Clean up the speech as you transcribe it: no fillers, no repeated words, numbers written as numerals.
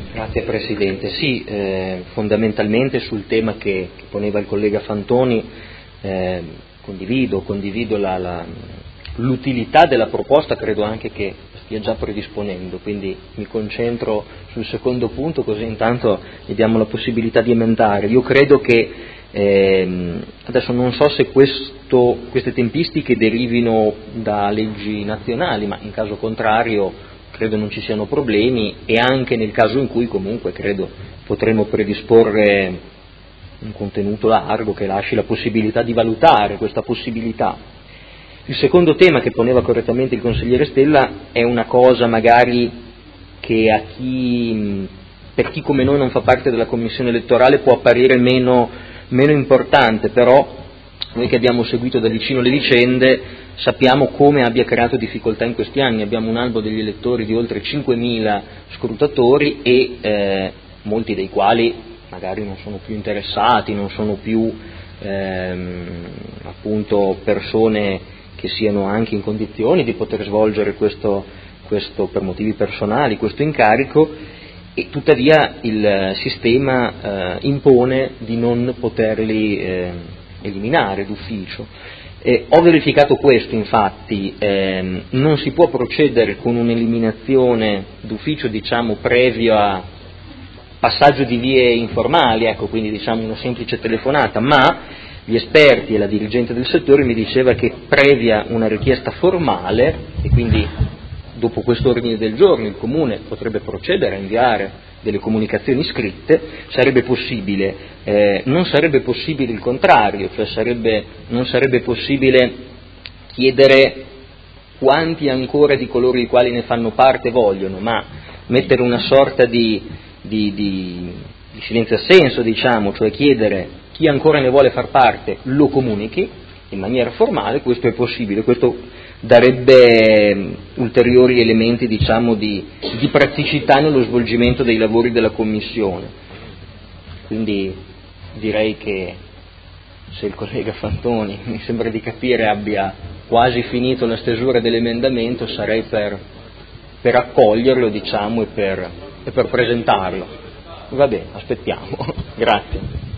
Grazie Presidente. Sì, fondamentalmente sul tema che poneva il collega Fantoni condivido l'utilità della proposta, credo anche che stia già predisponendo, quindi mi concentro sul secondo punto, così intanto gli diamo la possibilità di emendare. Io credo che adesso non so se queste tempistiche derivino da leggi nazionali, ma in caso contrario credo non ci siano problemi, e anche nel caso in cui comunque credo potremo predisporre un contenuto largo che lasci la possibilità di valutare questa possibilità. Il secondo tema che poneva correttamente il consigliere Stella è una cosa magari che per chi come noi non fa parte della commissione elettorale può apparire meno importante, però noi che abbiamo seguito da vicino le vicende sappiamo come abbia creato difficoltà in questi anni. Abbiamo un albo degli elettori di oltre 5.000 scrutatori e molti dei quali magari non sono più interessati, non sono più appunto persone che siano anche in condizioni di poter svolgere questo per motivi personali, questo incarico, e tuttavia il sistema impone di non poterli eliminare d'ufficio. Ho verificato questo, infatti, non si può procedere con un'eliminazione d'ufficio, diciamo, previo a passaggio di vie informali, ecco, quindi diciamo una semplice telefonata, ma gli esperti e la dirigente del settore mi diceva che previa una richiesta formale, e quindi dopo questo ordine del giorno il Comune potrebbe procedere a inviare delle comunicazioni scritte, sarebbe possibile, non sarebbe possibile il contrario, cioè non sarebbe possibile chiedere quanti ancora di coloro i quali ne fanno parte vogliono, ma mettere una sorta di silenzio assenso, diciamo, cioè chiedere chi ancora ne vuole far parte lo comunichi in maniera formale. Questo è possibile, questo darebbe ulteriori elementi, diciamo, di praticità nello svolgimento dei lavori della Commissione. Quindi direi che se il collega Fantoni, mi sembra di capire, abbia quasi finito la stesura dell'emendamento, sarei per accoglierlo, diciamo, e per presentarlo. Va bene, aspettiamo. Grazie.